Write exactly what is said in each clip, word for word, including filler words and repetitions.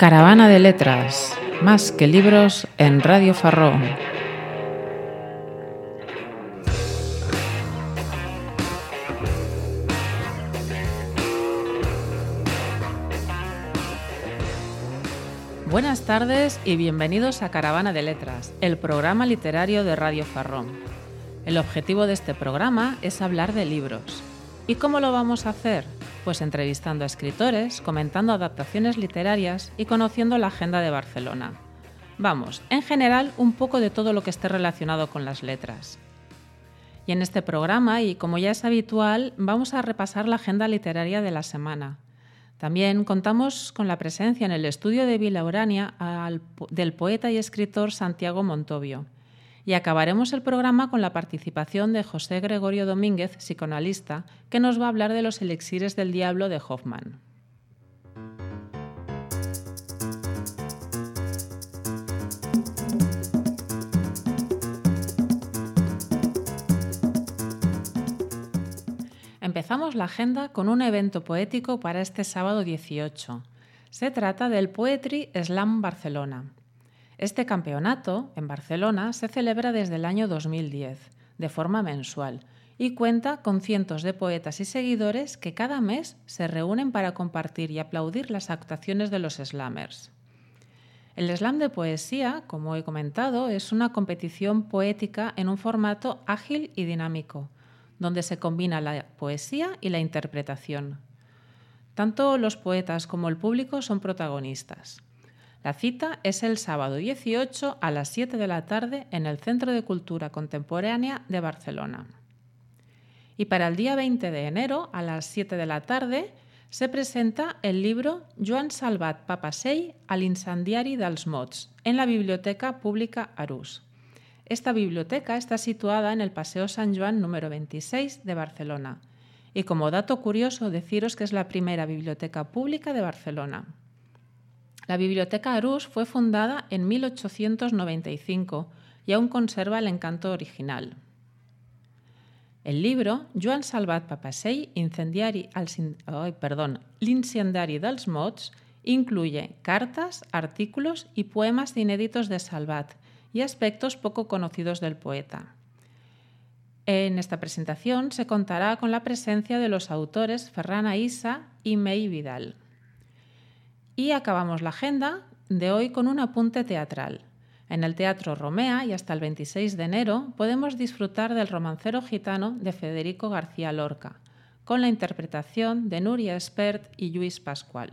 Caravana de letras, más que libros en Radio Farrón. Buenas tardes y bienvenidos a Caravana de Letras, el programa literario de Radio Farrón. El objetivo de este programa es hablar de libros. ¿Y cómo lo vamos a hacer? Pues entrevistando a escritores, comentando adaptaciones literarias y conociendo la agenda de Barcelona. Vamos, en general, un poco de todo lo que esté relacionado con las letras. Y en este programa, y como ya es habitual, vamos a repasar la agenda literaria de la semana. También contamos con la presencia en el estudio de Vila Urania al, del poeta y escritor Santiago Montobio. Y acabaremos el programa con la participación de José Gregorio Domínguez, psicoanalista, que nos va a hablar de los elixires del diablo de Hoffman. Empezamos la agenda con un evento poético para este sábado dieciocho. Se trata del Poetry Slam Barcelona. Este campeonato en Barcelona se celebra desde el año dos mil diez, de forma mensual, y cuenta con cientos de poetas y seguidores que cada mes se reúnen para compartir y aplaudir las actuaciones de los slammers. El slam de poesía, como he comentado, es una competición poética en un formato ágil y dinámico, donde se combina la poesía y la interpretación. Tanto los poetas como el público son protagonistas. La cita es el sábado dieciocho a las siete de la tarde en el Centro de Cultura Contemporánea de Barcelona. Y para el día veinte de enero a las siete de la tarde se presenta el libro Joan Salvat Papasseit a l'incendiari dels mots en la Biblioteca Pública Arús. Esta biblioteca está situada en el Paseo San Joan número veintiséis de Barcelona. Y como dato curioso, deciros que es la primera biblioteca pública de Barcelona. La Biblioteca Arús fue fundada en mil ochocientos noventa y cinco y aún conserva el encanto original. El libro Joan Salvat Papasseit, incendiari al, oh, perdón, l'incendiari dels mots, incluye cartas, artículos y poemas inéditos de Salvat y aspectos poco conocidos del poeta. En esta presentación se contará con la presencia de los autores Ferran Aïssa y Mei Vidal. Y acabamos la agenda de hoy con un apunte teatral. En el Teatro Romea y hasta el veintiséis de enero podemos disfrutar del Romancero gitano de Federico García Lorca, con la interpretación de Núria Espert y Lluís Pascual.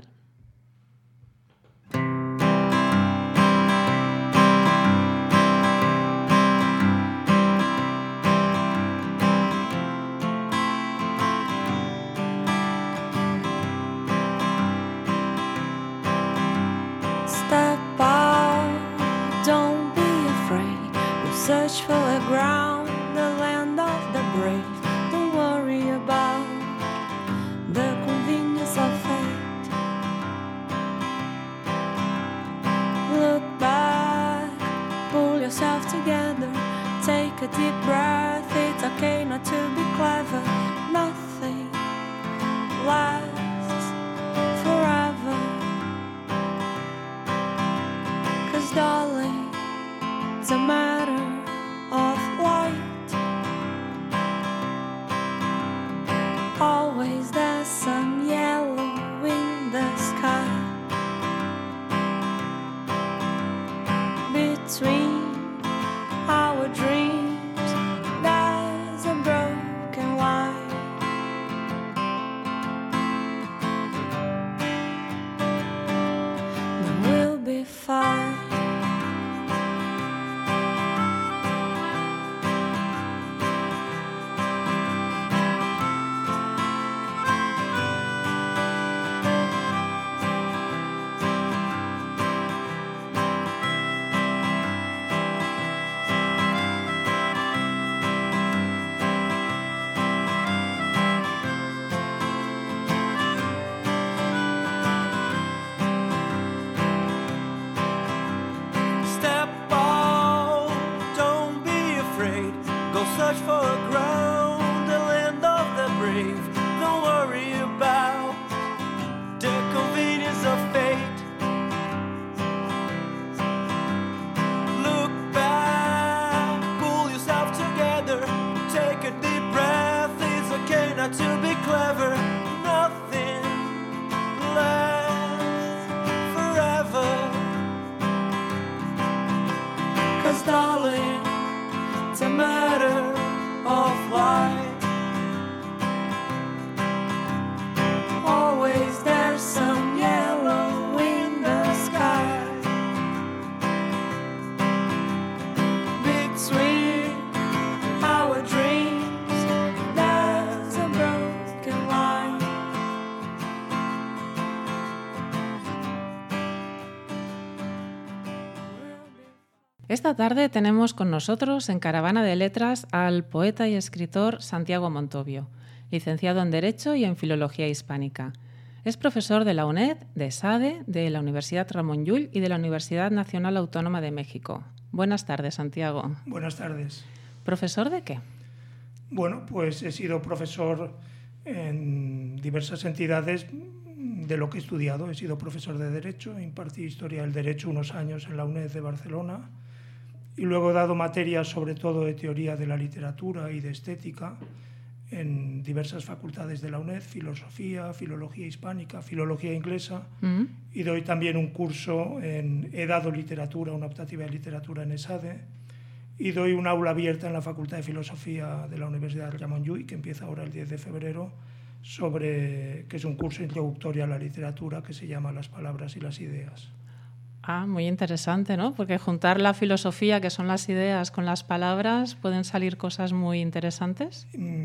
Search for the ground, the land of the brave. Don't worry about the convenience of fate. Look back, pull yourself together, take a deep breath. It's okay not to be clever. Nothing lasts forever. 'Cause darling, it's a matter of light. Always there's some yellow in the sky. Between our dreams there's a broken line. But we'll be fine. Esta tarde tenemos con nosotros en Caravana de Letras al poeta y escritor Santiago Montovio, licenciado en Derecho y en Filología Hispánica. Es profesor de la UNED, de SADE, de la Universidad Ramón Llull y de la Universidad Nacional Autónoma de México. Buenas tardes, Santiago. Buenas tardes. ¿Profesor de qué? Bueno, pues he sido profesor en diversas entidades de lo que he estudiado. He sido profesor de Derecho, impartí Historia del Derecho unos años en la UNED de Barcelona y luego he dado materias sobre todo de teoría de la literatura y de estética en diversas facultades de la UNED, filosofía, filología hispánica, filología inglesa, mm. y doy también un curso en, he dado literatura, una optativa de literatura en ESADE, y doy un aula abierta en la Facultad de Filosofía de la Universidad Ramón Llull, que empieza ahora el diez de febrero, sobre, que es un curso introductorio a la literatura que se llama Las palabras y las ideas. Ah, muy interesante, ¿no? Porque juntar la filosofía, que son las ideas, con las palabras, pueden salir cosas muy interesantes.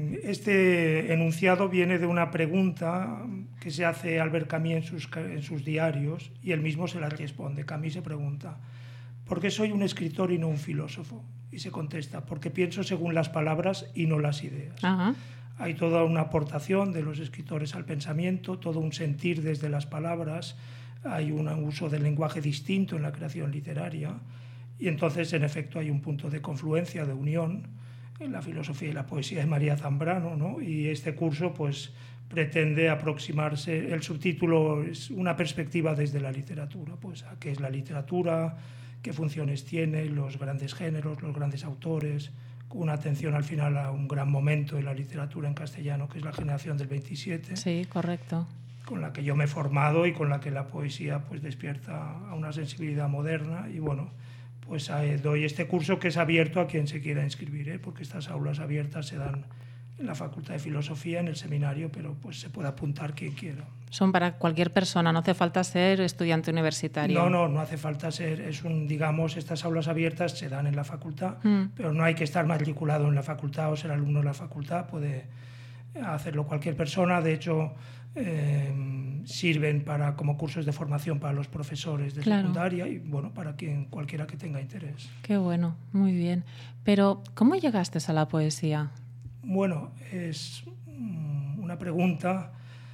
Este enunciado viene de una pregunta que se hace Albert Camus en sus, en sus diarios y él mismo se la responde. Camus se pregunta, ¿por qué soy un escritor y no un filósofo? Y se contesta, porque pienso según las palabras y no las ideas. Ajá. Hay toda una aportación de los escritores al pensamiento, todo un sentir desde las palabras, hay un uso del lenguaje distinto en la creación literaria y entonces, en efecto, hay un punto de confluencia, de unión en la filosofía y la poesía de María Zambrano, ¿no? Y este curso pues, pretende aproximarse, el subtítulo es una perspectiva desde la literatura, pues a qué es la literatura, qué funciones tiene, los grandes géneros, los grandes autores, con una atención al final a un gran momento en la literatura en castellano, que es la generación del veintisiete. Sí, correcto. Con la que yo me he formado y con la que la poesía pues, despierta a una sensibilidad moderna. Y bueno, pues eh, doy este curso que es abierto a quien se quiera inscribir, ¿eh? Porque estas aulas abiertas se dan en la Facultad de Filosofía, en el seminario, pero pues se puede apuntar quien quiera. Son para cualquier persona, no hace falta ser estudiante universitario. No, no, no hace falta ser, es un, digamos, estas aulas abiertas se dan en la facultad, mm. pero no hay que estar matriculado en la facultad o ser alumno de la facultad, puede hacerlo cualquier persona. De hecho, eh, sirven para, como cursos de formación para los profesores de claro. secundaria y bueno, para quien cualquiera que tenga interés. Qué bueno, muy bien. Pero, ¿cómo llegaste a la poesía? Bueno, es una pregunta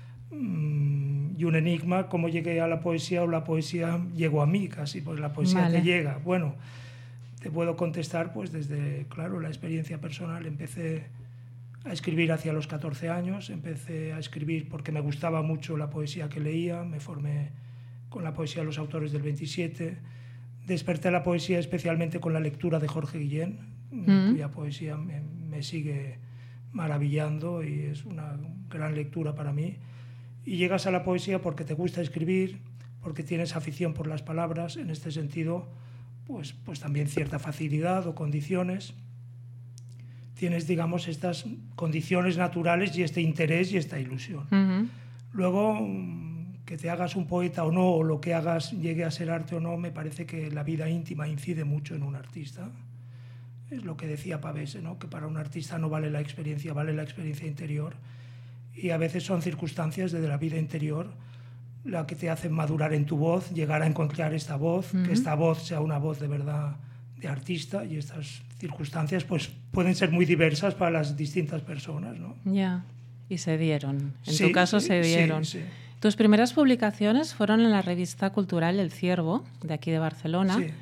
um, y un enigma, cómo llegué a la poesía o la poesía llegó a mí casi, pues la poesía vale. te llega. Bueno, te puedo contestar pues desde, claro, la experiencia personal. Empecé a escribir hacia los catorce años, empecé a escribir porque me gustaba mucho la poesía que leía, me formé con la poesía de los autores del veintisiete, desperté la poesía especialmente con la lectura de Jorge Guillén, mm. cuya poesía me, me sigue maravillando y es una gran lectura para mí. Y llegas a la poesía porque te gusta escribir, porque tienes afición por las palabras, en este sentido, pues, pues también cierta facilidad o condiciones. Tienes, digamos, estas condiciones naturales y este interés y esta ilusión. Uh-huh. Luego, que te hagas un poeta o no, o lo que hagas llegue a ser arte o no, me parece que la vida íntima incide mucho en un artista. Es lo que decía Pavese, ¿no? Que para un artista no vale la experiencia, vale la experiencia interior. Y a veces son circunstancias desde la vida interior la que te hacen madurar en tu voz, llegar a encontrar esta voz, uh-huh. que esta voz sea una voz de verdad de artista, y estas circunstancias pues pueden ser muy diversas para las distintas personas, ¿no? Ya, y se dieron. En sí, tu caso sí, se dieron. Sí, sí. Tus primeras publicaciones fueron en la revista cultural El Ciervo, de aquí de Barcelona. Sí.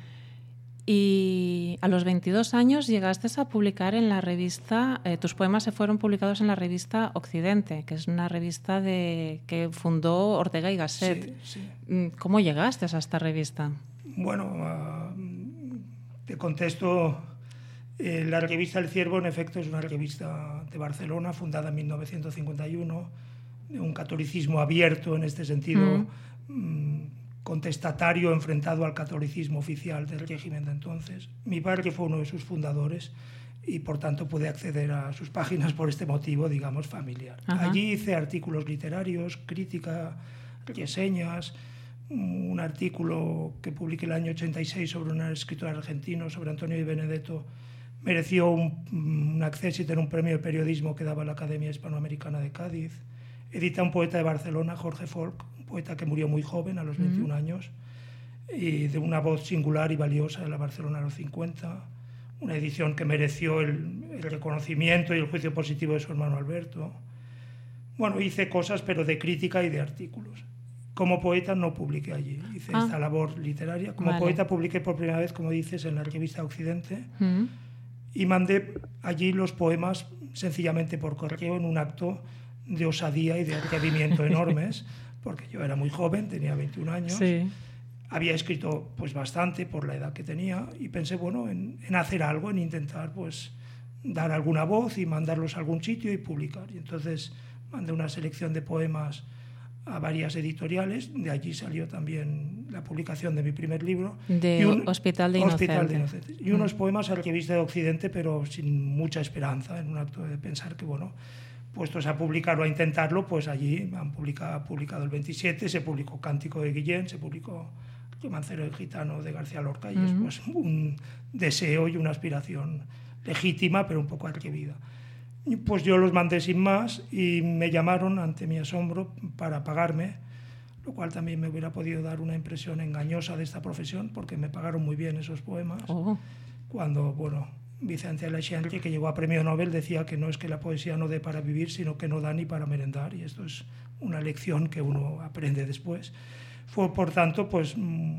Y a los veintidós años llegaste a publicar en la revista, eh, tus poemas se fueron publicados en la revista Occidente, que es una revista de, que fundó Ortega y Gasset. Sí, sí. ¿Cómo llegaste a esta revista? Bueno, uh, te contesto. Eh, la revista El Ciervo, en efecto, es una revista de Barcelona, fundada en mil novecientos cincuenta y uno, de un catolicismo abierto en este sentido, mm. mmm, contestatario, enfrentado al catolicismo oficial del régimen de entonces. Mi padre fue uno de sus fundadores y, por tanto, pude acceder a sus páginas por este motivo, digamos, familiar. Ajá. Allí hice artículos literarios, crítica, reseñas, un artículo que publiqué el año ochenta y seis sobre un escritor argentino, sobre Antonio Di Benedetto, mereció un, un acceso y tener un premio de periodismo que daba la Academia Hispanoamericana de Cádiz. Edita un poeta de Barcelona, Jorge Folk, un poeta que murió muy joven, a los veintiún mm. años. y de una voz singular y valiosa de la Barcelona de los cincuenta, una edición que mereció el, el reconocimiento y el juicio positivo de su hermano Alberto. Bueno, hice cosas, pero de crítica y de artículos. Como poeta no publiqué allí, hice ah, esta labor literaria. Como vale. poeta publiqué por primera vez, como dices, en la revista Occidente, mm. y mandé allí los poemas sencillamente por correo en un acto de osadía y de atrevimiento enormes, porque yo era muy joven, tenía veintiún años, sí. había escrito pues bastante por la edad que tenía y pensé, bueno, en, en hacer algo, en intentar pues dar alguna voz y mandarlos a algún sitio y publicar. Y entonces mandé una selección de poemas a varias editoriales, de allí salió también la publicación de mi primer libro. De un, Hospital de Inocentes. Hospital de Inocentes. Y unos mm. poemas a la revista de Occidente, pero sin mucha esperanza, en un acto de pensar que, bueno, puestos a publicar o a intentarlo, pues allí han publicado, publicado el veintisiete, se publicó Cántico de Guillén, se publicó Romancero del Gitano de García Lorca, y mm. es pues, un deseo y una aspiración legítima, pero un poco atrevida. Y pues yo los mandé sin más y me llamaron, ante mi asombro, para pagarme, lo cual también me hubiera podido dar una impresión engañosa de esta profesión, porque me pagaron muy bien esos poemas. Oh. Cuando, bueno, Vicente Aleixandre, que llegó a premio Nobel, decía que no es que la poesía no dé para vivir, sino que no da ni para merendar, y esto es una lección que uno aprende después. Fue, por tanto, pues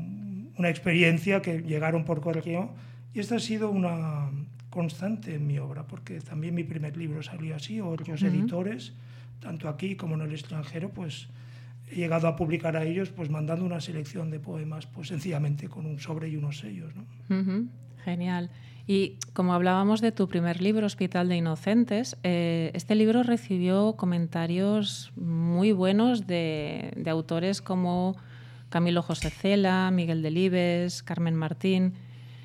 una experiencia que llegaron por correo, y esta ha sido una constante en mi obra, porque también mi primer libro salió así, otros uh-huh. editores, tanto aquí como en el extranjero, pues he llegado a publicar a ellos pues mandando una selección de poemas, pues sencillamente con un sobre y unos sellos, ¿no? Uh-huh. Genial. Y como hablábamos de tu primer libro, Hospital de Inocentes, eh, este libro recibió comentarios muy buenos de, de autores como Camilo José Cela, Miguel Delibes, Carmen Martín.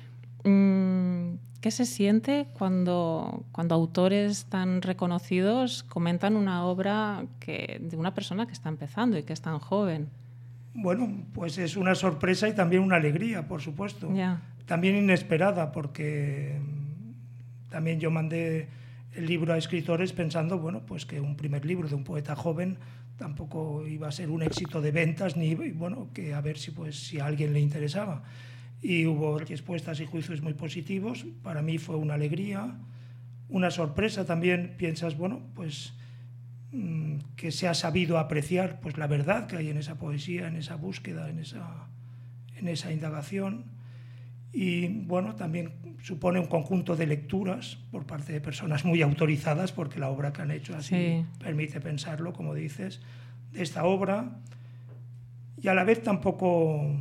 Mm, ¿Qué se siente cuando, cuando autores tan reconocidos comentan una obra que, de una persona que está empezando y que es tan joven? Bueno, pues es una sorpresa y también una alegría, por supuesto. Yeah. También inesperada, porque también yo mandé el libro a escritores pensando, bueno, pues que un primer libro de un poeta joven tampoco iba a ser un éxito de ventas, ni, bueno, que a ver si, pues, si a alguien le interesaba. Y hubo respuestas y juicios muy positivos. Para mí fue una alegría, una sorpresa también. Piensas, bueno, pues mmm, que se ha sabido apreciar pues la verdad que hay en esa poesía, en esa búsqueda, en esa, en esa indagación. Y bueno, también supone un conjunto de lecturas por parte de personas muy autorizadas, porque la obra que han hecho así sí. permite pensarlo, como dices, de esta obra. Y a la vez tampoco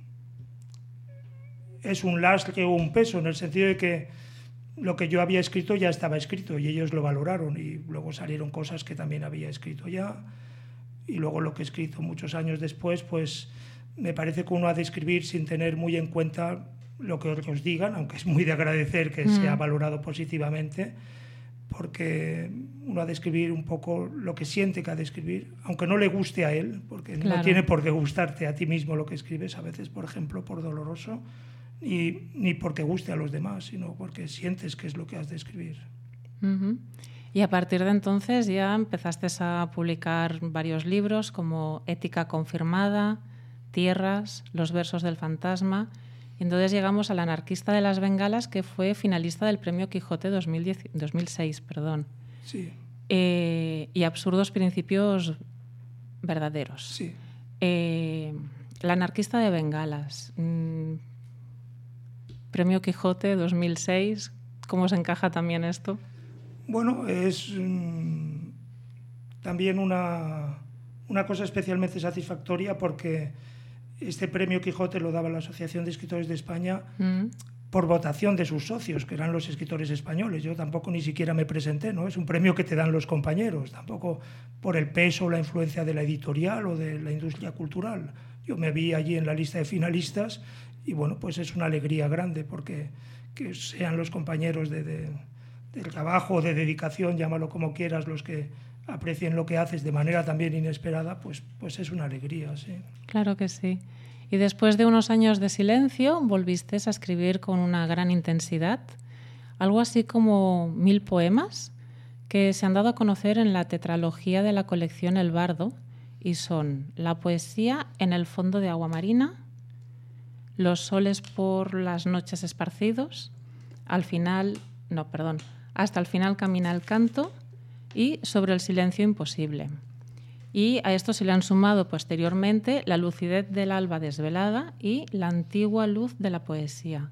es un lastre o un peso, en el sentido de que lo que yo había escrito ya estaba escrito y ellos lo valoraron, y luego salieron cosas que también había escrito ya, y luego lo que he escrito muchos años después, pues me parece que uno ha de escribir sin tener muy en cuenta lo que otros digan, aunque es muy de agradecer que mm. sea valorado positivamente, porque uno ha de escribir un poco lo que siente que ha de escribir, aunque no le guste a él, porque claro. no tiene por qué gustarte a ti mismo lo que escribes, a veces, por ejemplo, por doloroso, y ni porque guste a los demás, sino porque sientes que es lo que has de escribir. Uh-huh. Y a partir de entonces ya empezaste a publicar varios libros como Ética confirmada, Tierras, Los versos del fantasma, y entonces llegamos al Anarquista de las bengalas, que fue finalista del Premio Quijote dos mil diez, dos mil seis, perdón. Sí. Eh, y Absurdos principios verdaderos. Sí. Eh, el Anarquista de bengalas, mmm, Premio Quijote dos mil seis, ¿cómo se encaja también esto? Bueno, es mmm, también una, una cosa especialmente satisfactoria, porque este Premio Quijote lo daba la Asociación de Escritores de España mm. por votación de sus socios, que eran los escritores españoles. Yo tampoco ni siquiera me presenté, ¿no? Es un premio que te dan los compañeros, tampoco por el peso o la influencia de la editorial o de la industria cultural. Yo me vi allí en la lista de finalistas y, bueno, pues es una alegría grande, porque que sean los compañeros de, de, del trabajo o de dedicación, llámalo como quieras, los que aprecien lo que haces de manera también inesperada, pues, pues es una alegría, sí. Claro que sí. Y después de unos años de silencio, volviste a escribir con una gran intensidad, algo así como mil poemas que se han dado a conocer en la tetralogía de la colección El Bardo, y son La poesía en el fondo de agua marina, Los soles por las noches esparcidos, al final, no, perdón, hasta el final camina el canto y Sobre el silencio imposible. Y a esto se le han sumado posteriormente La lucidez del alba desvelada y La antigua luz de la poesía.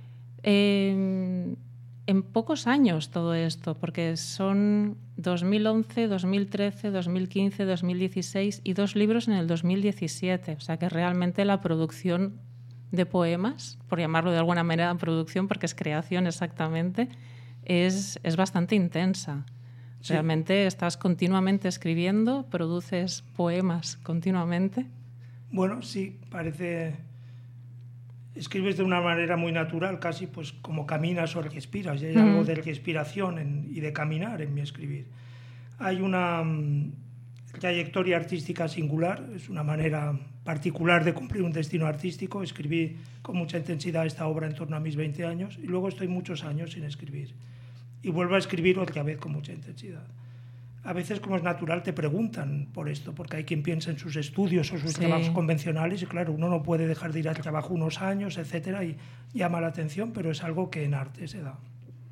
Eh, en pocos años todo esto, porque son dos mil once, dos mil trece, dos mil quince, dos mil dieciséis y dos libros en el dos mil diecisiete. O sea que realmente la producción de poemas, por llamarlo de alguna manera producción, porque es creación exactamente, es, es bastante intensa. Sí. Realmente estás continuamente escribiendo, produces poemas continuamente. Bueno, sí, parece... Escribes de una manera muy natural, casi pues como caminas o respiras. Y hay mm. algo de respiración en, y de caminar en mi escribir. Hay una um, trayectoria artística singular, es una manera particular de cumplir un destino artístico. Escribí con mucha intensidad esta obra en torno a mis veinte años y luego estoy muchos años sin escribir. Y vuelvo a escribir otra vez con mucha intensidad. A veces, como es natural, te preguntan por esto, porque hay quien piensa en sus estudios o sus sí. trabajos convencionales y claro, uno no puede dejar de ir al trabajo unos años, etcétera, y llama la atención, pero es algo que en arte se da.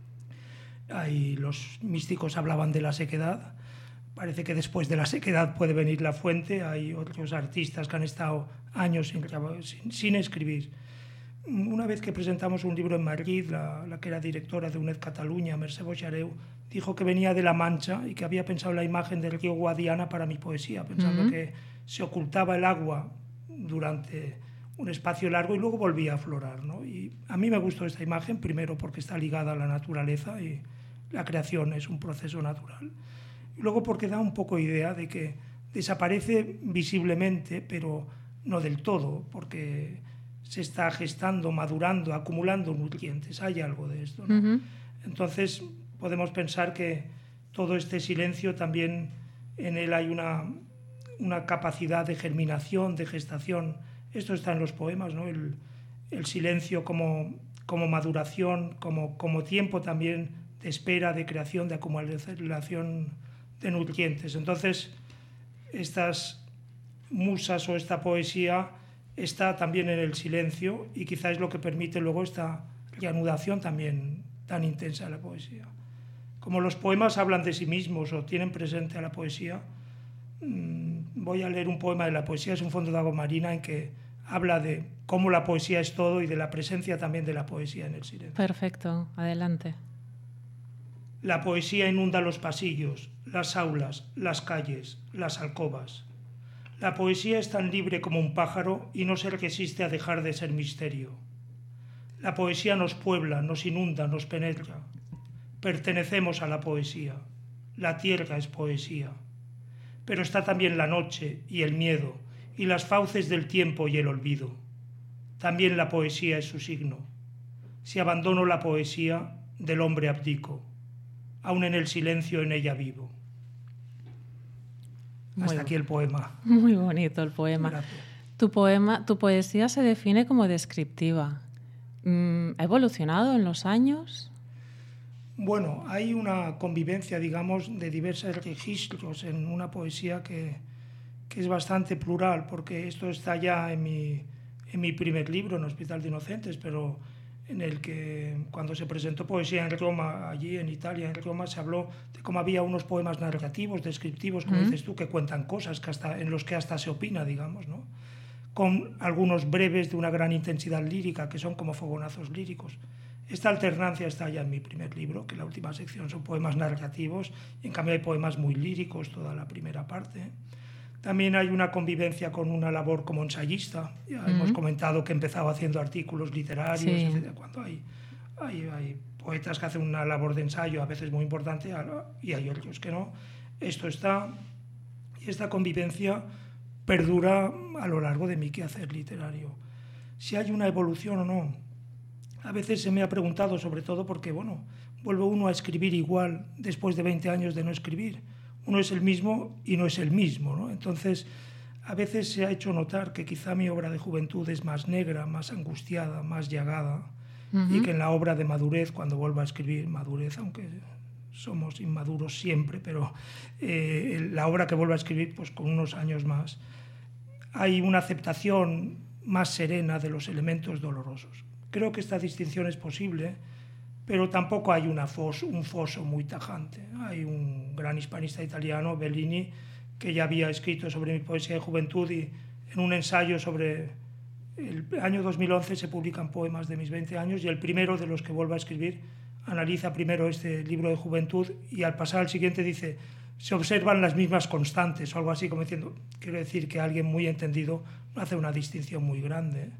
Ahí los místicos hablaban de la sequedad. Parece que después de la sequedad puede venir la fuente. Hay otros artistas que han estado años sin, sin, sin escribir. Una vez que presentamos un libro en Madrid, la, la que era directora de U N E D Cataluña, Mercè Boixareu, dijo que venía de La Mancha y que había pensado la imagen del río Guadiana para mi poesía, pensando uh-huh. que se ocultaba el agua durante un espacio largo y luego volvía a aflorar, ¿no? Y a mí me gustó esta imagen, primero porque está ligada a la naturaleza y la creación es un proceso natural. Y luego porque da un poco idea de que desaparece visiblemente, pero no del todo, porque se está gestando, madurando, acumulando nutrientes. Hay algo de esto, ¿no? Uh-huh. Entonces podemos pensar que todo este silencio también en él hay una, una capacidad de germinación, de gestación. Esto está en los poemas, ¿no? El, el silencio como, como maduración, como, como tiempo también de espera, de creación, de acumulación de nutrientes. Entonces, estas musas o esta poesía está también en el silencio y quizás es lo que permite luego esta reanudación también tan intensa de la poesía. Como los poemas hablan de sí mismos o tienen presente a la poesía, voy a leer un poema de la poesía, es un fondo de agua marina en que habla de cómo la poesía es todo y de la presencia también de la poesía en el silencio. Perfecto, adelante. La poesía inunda los pasillos, las aulas, las calles, las alcobas. La poesía es tan libre como un pájaro y no se resiste a dejar de ser misterio. La poesía nos puebla, nos inunda, nos penetra. Pertenecemos a la poesía. La tierra es poesía. Pero está también la noche y el miedo y las fauces del tiempo y el olvido. También la poesía es su signo. Si abandono la poesía, del hombre abdico. Aún en el silencio en ella vivo. Muy Hasta aquí el poema. Muy bonito el poema. Gracias. Tu poema, tu poesía se define como descriptiva. ¿Ha evolucionado en los años? Bueno, hay una convivencia, digamos, de diversos registros en una poesía que, que es bastante plural, porque esto está ya en mi, en mi primer libro, en Hospital de Inocentes, pero en el que cuando se presentó poesía en Roma, allí en Italia, en Roma, se habló de cómo había unos poemas narrativos, descriptivos, como uh-huh. dices tú, que cuentan cosas que hasta, en los que hasta se opina, digamos, ¿no? Con algunos breves de una gran intensidad lírica, que son como fogonazos líricos. Esta alternancia está ya en mi primer libro, que la última sección son poemas narrativos, y en cambio hay poemas muy líricos, toda la primera parte. También hay una convivencia con una labor como ensayista. Ya uh-huh. hemos comentado que he empezado haciendo artículos literarios, sí. etcétera. Cuando hay, hay, hay poetas que hacen una labor de ensayo a veces muy importante y hay otros que no. Esto está, y esta convivencia perdura a lo largo de mi quehacer literario. Si hay una evolución o no, a veces se me ha preguntado, sobre todo porque, bueno, vuelve uno a escribir igual después de veinte años de no escribir. Uno es el mismo y no es el mismo, ¿no? Entonces, a veces se ha hecho notar que quizá mi obra de juventud es más negra, más angustiada, más llagada, uh-huh. y que en la obra de madurez, cuando vuelvo a escribir madurez, aunque somos inmaduros siempre, pero eh, la obra que vuelvo a escribir, pues con unos años más, hay una aceptación más serena de los elementos dolorosos. Creo que esta distinción es posible, pero tampoco hay una fos, un foso muy tajante. Hay un gran hispanista italiano, Bellini, que ya había escrito sobre mi poesía de juventud, y en un ensayo sobre el año dos mil once se publican poemas de mis veinte años, y el primero de los que vuelvo a escribir analiza primero este libro de juventud y al pasar al siguiente dice: se observan las mismas constantes, o algo así, como diciendo, quiero decir que alguien muy entendido no hace una distinción muy grande.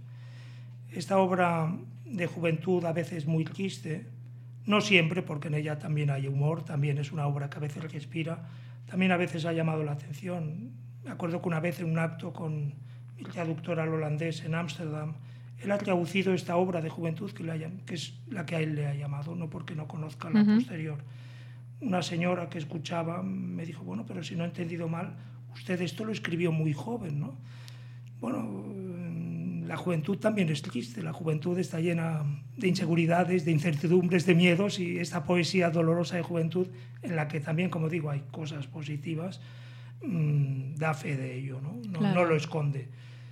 Esta obra de juventud a veces muy triste, no siempre, porque en ella también hay humor, también es una obra que a veces respira, también a veces ha llamado la atención. Me acuerdo que una vez en un acto con mi traductor al holandés en Ámsterdam, él ha traducido esta obra de juventud, que, le ha, que es la que a él le ha llamado, no porque no conozca la uh-huh. posterior. Una señora que escuchaba me dijo: bueno, pero si no he entendido mal, usted esto lo escribió muy joven, ¿no? Bueno, la juventud también es triste, la juventud está llena de inseguridades, de incertidumbres, de miedos, y esta poesía dolorosa de juventud, en la que también, como digo, hay cosas positivas, mmm, da fe de ello, ¿no? No, claro. no lo esconde.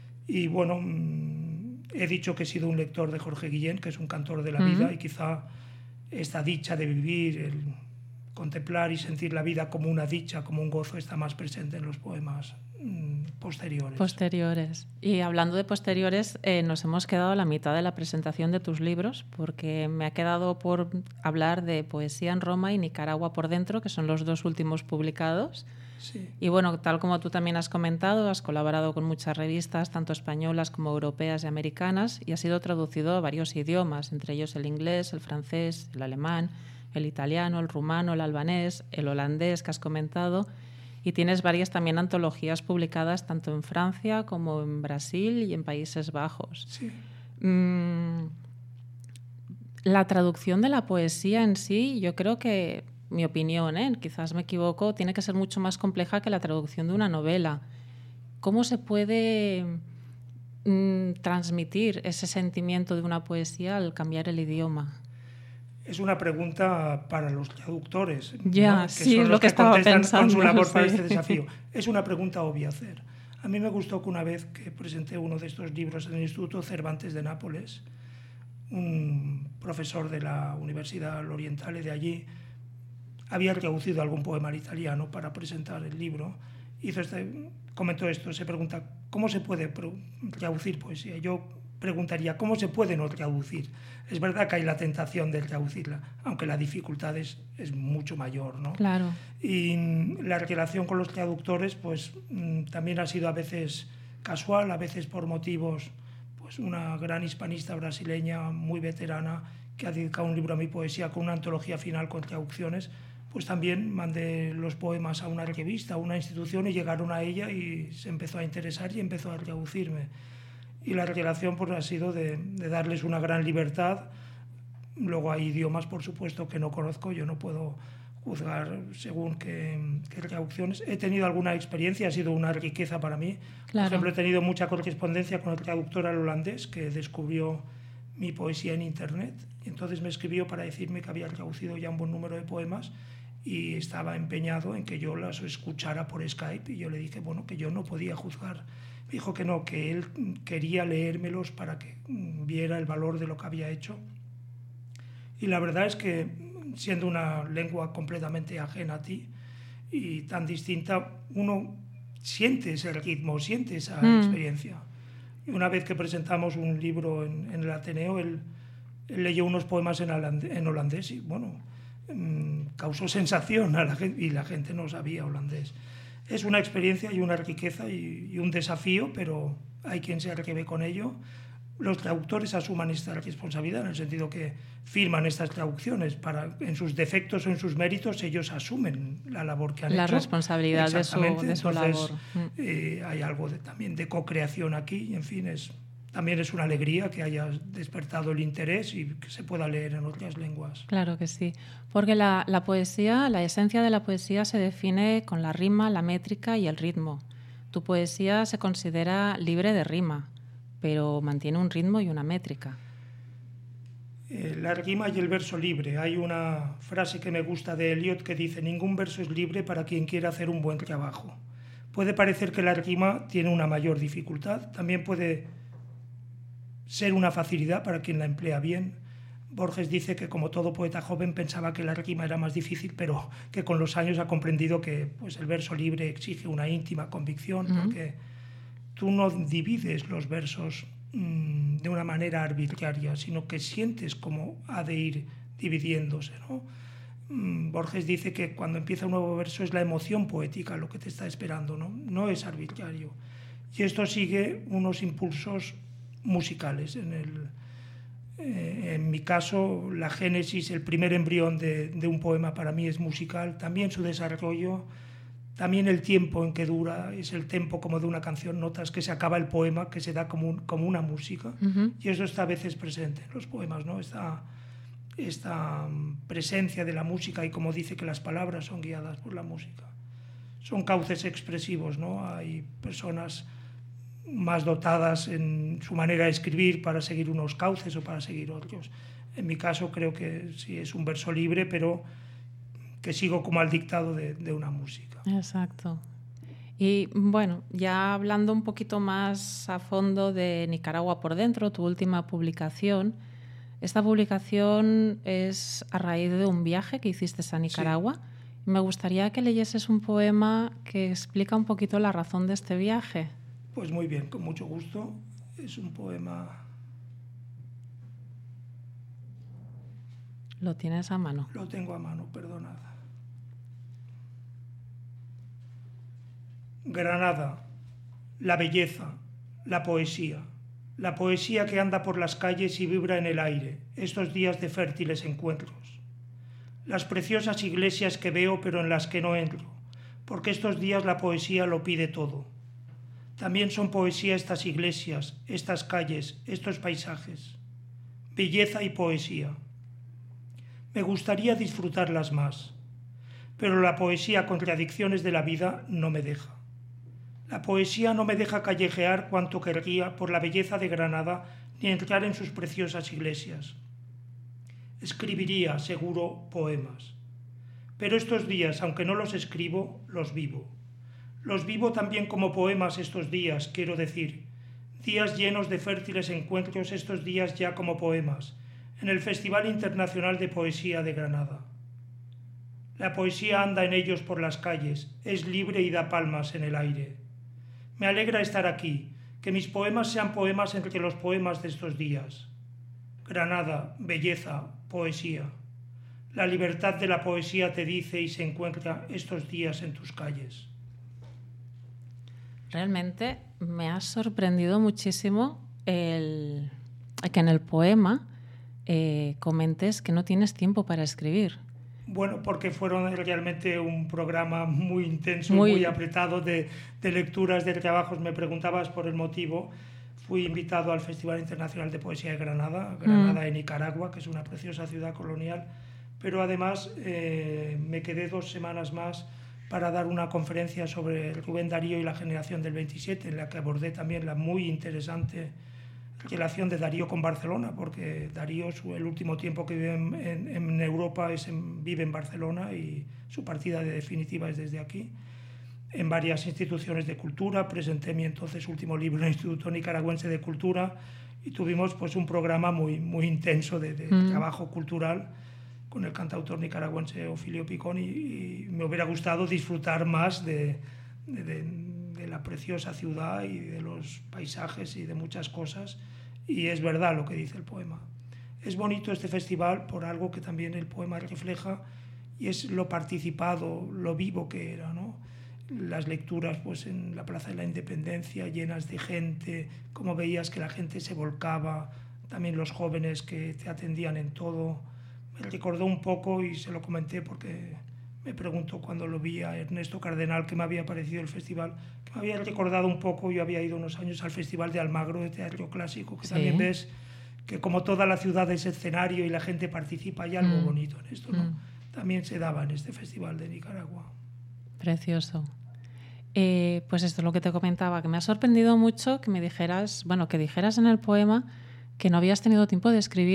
Y bueno, mmm, he dicho que he sido un lector de Jorge Guillén, que es un cantor de la uh-huh. vida, y quizá esta dicha de vivir, el contemplar y sentir la vida como una dicha, como un gozo, está más presente en los poemas mmm, posteriores. Posteriores. Y hablando de posteriores, eh, nos hemos quedado a la mitad de la presentación de tus libros, porque me ha quedado por hablar de Poesía en Roma y Nicaragua por dentro, que son los dos últimos publicados. Sí. Y bueno, tal como tú también has comentado, has colaborado con muchas revistas, tanto españolas como europeas y americanas, y has sido traducido a varios idiomas, entre ellos el inglés, el francés, el alemán, el italiano, el rumano, el albanés, el holandés que has comentado, y tienes varias también antologías publicadas tanto en Francia como en Brasil y en Países Bajos. Sí. Mm, la traducción de la poesía en sí, yo creo que, mi opinión, ¿eh? quizás me equivoco, tiene que ser mucho más compleja que la traducción de una novela. ¿Cómo se puede mm, transmitir ese sentimiento de una poesía al cambiar el idioma? Es una pregunta para los traductores, ya, ¿no? que sí, son es los lo que, que estaba contestan pensando. con su labor sí. para este desafío. Es una pregunta obvia hacer. A mí me gustó que una vez que presenté uno de estos libros en el Instituto Cervantes de Nápoles, un profesor de la Universidad Orientale de allí había traducido algún poema al italiano para presentar el libro. Hizo este, comentó esto, se pregunta, ¿cómo se puede traducir poesía? Yo preguntaría, ¿cómo se puede no traducir? Es verdad que hay la tentación de traducirla, aunque la dificultad es, es mucho mayor, ¿no? Claro. Y la relación con los traductores, pues también ha sido a veces casual, a veces por motivos, pues una gran hispanista brasileña muy veterana que ha dedicado un libro a mi poesía con una antología final con traducciones, pues también mandé los poemas a una revista, a una institución, y llegaron a ella y se empezó a interesar y empezó a traducirme. Y la relación pues, ha sido de, de darles una gran libertad. Luego hay idiomas, por supuesto, que no conozco, yo no puedo juzgar según qué, qué traducciones. He tenido alguna experiencia, ha sido una riqueza para mí. Claro. Por ejemplo, he tenido mucha correspondencia con el traductor al holandés, que descubrió mi poesía en Internet. Y entonces me escribió para decirme que había traducido ya un buen número de poemas y estaba empeñado en que yo las escuchara por Skype. Y yo le dije, bueno, que yo no podía juzgar. Me dijo que no, que él quería leérmelos para que viera el valor de lo que había hecho. Y la verdad es que, siendo una lengua completamente ajena a ti y tan distinta, uno siente ese ritmo, siente esa mm. experiencia. Y una vez que presentamos un libro en, en el Ateneo, él, él leyó unos poemas en, holandés, en holandés y, bueno, mmm, causó sensación a la gente, y la gente no sabía holandés. Es una experiencia y una riqueza y, y un desafío, pero hay quien se atreve con ello. Los traductores asuman esta responsabilidad, en el sentido que firman estas traducciones. Para, en sus defectos o en sus méritos, ellos asumen la labor que han la hecho. La responsabilidad de su, de su Entonces, labor. Eh, hay algo de, también de co-creación aquí, y en fin, es, también es una alegría que haya despertado el interés y que se pueda leer en otras lenguas. Claro que sí, porque la, la poesía, la esencia de la poesía se define con la rima, la métrica y el ritmo. Tu poesía se considera libre de rima, pero mantiene un ritmo y una métrica. Eh, la rima y el verso libre. Hay una frase que me gusta de Eliot que dice: ningún verso es libre para quien quiera hacer un buen trabajo. Puede parecer que la rima tiene una mayor dificultad, también puede ser una facilidad para quien la emplea bien. Borges dice que, como todo poeta joven, pensaba que la rima era más difícil, pero que con los años ha comprendido que pues, el verso libre exige una íntima convicción, uh-huh. porque tú no divides los versos mmm, de una manera arbitraria, sino que sientes cómo ha de ir dividiéndose, ¿no? Mmm, Borges dice que cuando empieza un nuevo verso es la emoción poética lo que te está esperando, ¿no? No es arbitrario. Y esto sigue unos impulsos musicales. En, el, eh, en mi caso, la génesis, el primer embrión de, de un poema para mí es musical, también su desarrollo, también el tiempo en que dura, es el tempo como de una canción, notas que se acaba el poema, que se da como, un, como una música, uh-huh. y eso está a veces presente en los poemas, ¿no? Esta, esta presencia de la música, y como dice que las palabras son guiadas por la música. Son cauces expresivos, ¿no? Hay personas más dotadas en su manera de escribir para seguir unos cauces o para seguir otros. En mi caso creo que sí es un verso libre, pero que sigo como al dictado de, de una música. Exacto. Y bueno, ya hablando un poquito más a fondo de Nicaragua por dentro, tu última publicación, esta publicación es a raíz de un viaje que hiciste a Nicaragua. Sí. Me gustaría que leyeses un poema que explica un poquito la razón de este viaje. Pues muy bien, con mucho gusto. Es un poema... ¿Lo tienes a mano? Lo tengo a mano, perdonad. Granada, la belleza, la poesía. La poesía que anda por las calles y vibra en el aire, estos días de fértiles encuentros. Las preciosas iglesias que veo pero en las que no entro, porque estos días la poesía lo pide todo. También son poesía estas iglesias, estas calles, estos paisajes. Belleza y poesía. Me gustaría disfrutarlas más, pero la poesía, contradicciones de la vida, no me deja. La poesía no me deja callejear cuanto querría por la belleza de Granada ni entrar en sus preciosas iglesias. Escribiría, seguro, poemas. Pero estos días, aunque no los escribo, los vivo. Los vivo también como poemas estos días, quiero decir, días llenos de fértiles encuentros, estos días ya como poemas, en el Festival Internacional de Poesía de Granada. La poesía anda en ellos por las calles, es libre y da palmas en el aire. Me alegra estar aquí, que mis poemas sean poemas entre los poemas de estos días. Granada, belleza, poesía. La libertad de la poesía te dice y se encuentra estos días en tus calles. Realmente me ha sorprendido muchísimo el, que en el poema eh, comentes que no tienes tiempo para escribir. Bueno, porque fueron realmente un programa muy intenso, muy, muy apretado de, de lecturas, de trabajos. Me preguntabas por el motivo. Fui invitado al Festival Internacional de Poesía de Granada, Granada mm. en Nicaragua, que es una preciosa ciudad colonial. Pero además eh, me quedé dos semanas más para dar una conferencia sobre Rubén Darío y la generación del veintisiete, en la que abordé también la muy interesante relación de Darío con Barcelona, porque Darío, su, el último tiempo que vive en, en, en Europa es en, vive en Barcelona y su partida de definitiva es desde aquí. En varias instituciones de cultura, presenté mi entonces último libro en el Instituto Nicaragüense de Cultura y tuvimos pues, un programa muy, muy intenso de, de mm. trabajo cultural con el cantautor nicaragüense Ofelio Picón y, y me hubiera gustado disfrutar más de, de, de, de la preciosa ciudad y de los paisajes y de muchas cosas. Y es verdad lo que dice el poema. Es bonito este festival por algo que también el poema refleja y es lo participado, lo vivo que era, ¿no? Las lecturas pues, en la Plaza de la Independencia llenas de gente, como veías que la gente se volcaba, también los jóvenes que te atendían en todo. Me recordó un poco, y se lo comenté porque me preguntó cuando lo vi a Ernesto Cardenal qué me había parecido el festival, que me había recordado un poco, yo había ido unos años al Festival de Almagro de Teatro Clásico, que sí. también ves que como toda la ciudad es escenario y la gente participa, hay algo mm. bonito en esto, ¿no? Mm. También se daba en este Festival de Nicaragua. Precioso. Eh, pues esto es lo que te comentaba, que me ha sorprendido mucho que me dijeras, bueno, que dijeras en el poema que no habías tenido tiempo de escribir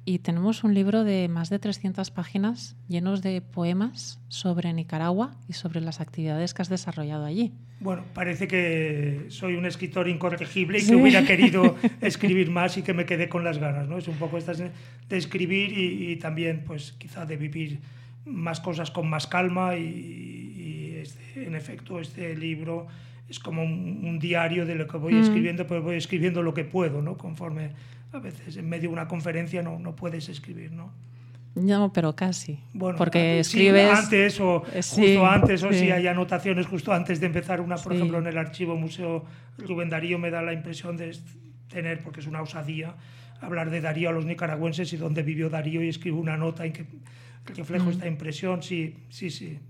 y tenemos un libro de más de trescientas páginas llenos de poemas sobre Nicaragua y sobre las actividades que has desarrollado allí. Bueno, parece que soy un escritor incorregible y Sí. que hubiera querido escribir más y que me quedé con las ganas, ¿no? Es un poco esta de escribir y, y también, pues, quizá de vivir más cosas con más calma y, y este, en efecto, este libro es como un, un diario de lo que voy mm. escribiendo, pero voy escribiendo lo que puedo, ¿no? Conforme a veces en medio de una conferencia no, no puedes escribir, ¿no? No, pero casi. Bueno, porque sí, escribes antes o sí, justo antes, o sí. si hay anotaciones justo antes de empezar una, por sí. ejemplo, en el archivo Museo Rubén Darío me da la impresión de tener, porque es una osadía, hablar de Darío a los nicaragüenses y dónde vivió Darío y escribo una nota en que reflejo mm. esta impresión, sí, sí, sí.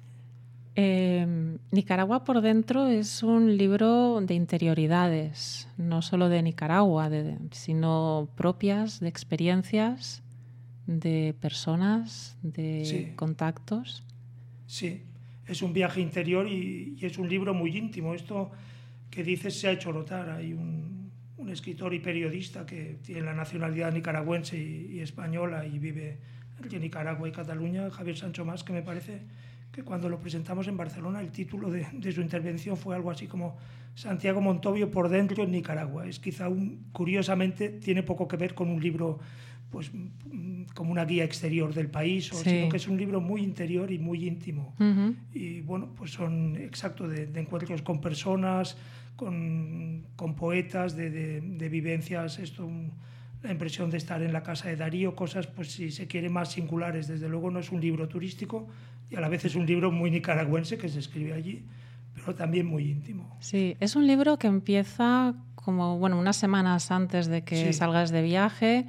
Eh, Nicaragua por dentro es un libro de interioridades, no solo de Nicaragua, de, sino propias, de experiencias, de personas, de sí. contactos. Sí, es un viaje interior y, y es un libro muy íntimo. Esto que dices se ha hecho notar. Hay un, un escritor y periodista que tiene la nacionalidad nicaragüense y, y española y vive en Nicaragua y Cataluña, Javier Sancho Mas, que me parece que cuando lo presentamos en Barcelona el título de, de su intervención fue algo así como Santiago Montovio por dentro en Nicaragua. Es quizá un, curiosamente tiene poco que ver con un libro pues como una guía exterior del país, o, sí. sino que es un libro muy interior y muy íntimo. Uh-huh. Y bueno, pues son exacto de, de encuentros con personas, con, con poetas, de, de, de vivencias, esto, un, la impresión de estar en la casa de Darío, cosas, pues si se quiere, más singulares. Desde luego no es un libro turístico y a la vez es un libro muy nicaragüense que se escribe allí, pero también muy íntimo. Sí, es un libro que empieza como, bueno, unas semanas antes de que sí. salgas de viaje,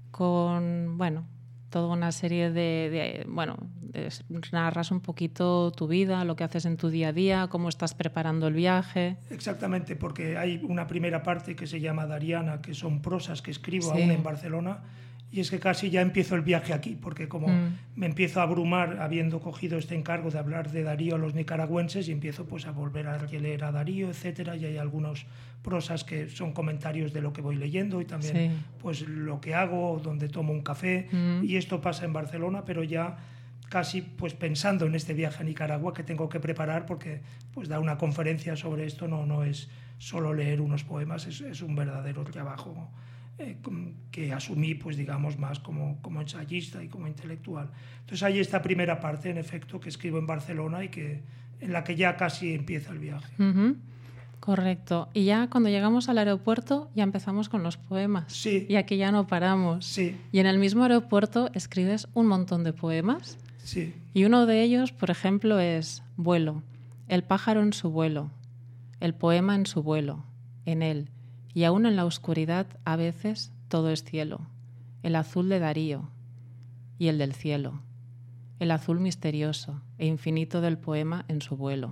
con, bueno, toda una serie de, de bueno, de, narras un poquito tu vida, lo que haces en tu día a día, cómo estás preparando el viaje. Exactamente, porque hay una primera parte que se llama Dariana, que son prosas que escribo sí. aún en Barcelona, y es que casi ya empiezo el viaje aquí, porque como mm. me empiezo a abrumar habiendo cogido este encargo de hablar de Darío a los nicaragüenses y empiezo pues a volver a leer a Darío, etcétera, y hay algunos prosas que son comentarios de lo que voy leyendo y también sí. pues lo que hago, donde tomo un café, mm. y esto pasa en Barcelona, pero ya casi pues pensando en este viaje a Nicaragua que tengo que preparar, porque pues dar una conferencia sobre esto no, no es solo leer unos poemas, es, es un verdadero trabajo eh, que asumí pues digamos más como, como ensayista y como intelectual. Entonces hay esta primera parte en efecto que escribo en Barcelona y que en la que ya casi empieza el viaje. Uh-huh. Correcto. Y ya cuando llegamos al aeropuerto ya empezamos con los poemas. Sí. Y aquí ya no paramos. Sí. Y en el mismo aeropuerto escribes un montón de poemas. Sí. Y uno de ellos, por ejemplo, es Vuelo. El pájaro en su vuelo. El poema en su vuelo. En él. Y aún en la oscuridad, a veces, todo es cielo. El azul de Darío. Y el del cielo. El azul misterioso e infinito del poema en su vuelo.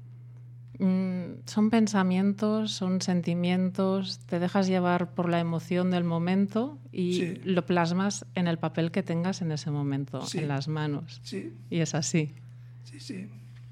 Mm, son pensamientos, son sentimientos, te dejas llevar por la emoción del momento y sí. lo plasmas en el papel que tengas en ese momento, sí. en las manos. Sí. Y es así. Sí, sí.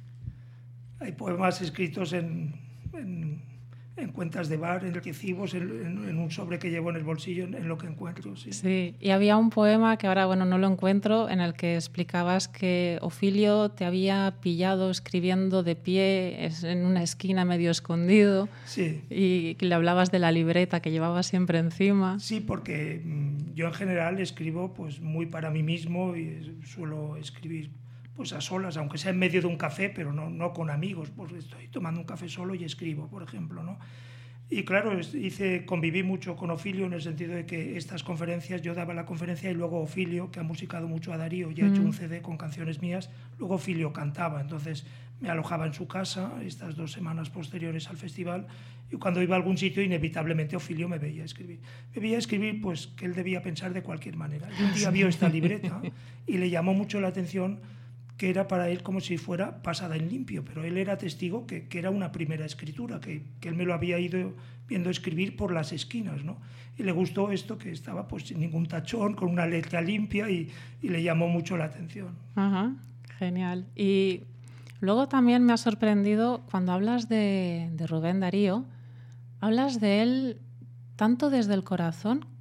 Hay poemas escritos en, en, en cuentas de bar, en recibos, en, en, en un sobre que llevo en el bolsillo, en, en lo que encuentro. Sí. sí, y había un poema que ahora bueno no lo encuentro, en el que explicabas que Ofelio te había pillado escribiendo de pie en una esquina medio escondido. Sí. Y que le hablabas de la libreta que llevabas siempre encima. Sí, porque mmm, yo en general escribo pues muy para mí mismo y suelo escribir pues a solas, aunque sea en medio de un café, pero no, no con amigos, pues estoy tomando un café solo y escribo, por ejemplo, ¿no? Y claro, hice, conviví mucho con Ofelio en el sentido de que estas conferencias, yo daba la conferencia y luego Ofelio, que ha musicado mucho a Darío y ha mm. hecho un C D con canciones mías, luego Ofelio cantaba, entonces me alojaba en su casa estas dos semanas posteriores al festival y cuando iba a algún sitio inevitablemente Ofelio me veía escribir. Me veía escribir pues que él debía pensar de cualquier manera. Y un día vio esta libreta y le llamó mucho la atención que era para él como si fuera pasada en limpio, pero él era testigo que, que era una primera escritura, que, que él me lo había ido viendo escribir por las esquinas, ¿no? Y le gustó esto, que estaba pues sin ningún tachón, con una letra limpia y, y le llamó mucho la atención. Ajá, genial. Y luego también me ha sorprendido cuando hablas de, de Rubén Darío, hablas de él tanto desde el corazón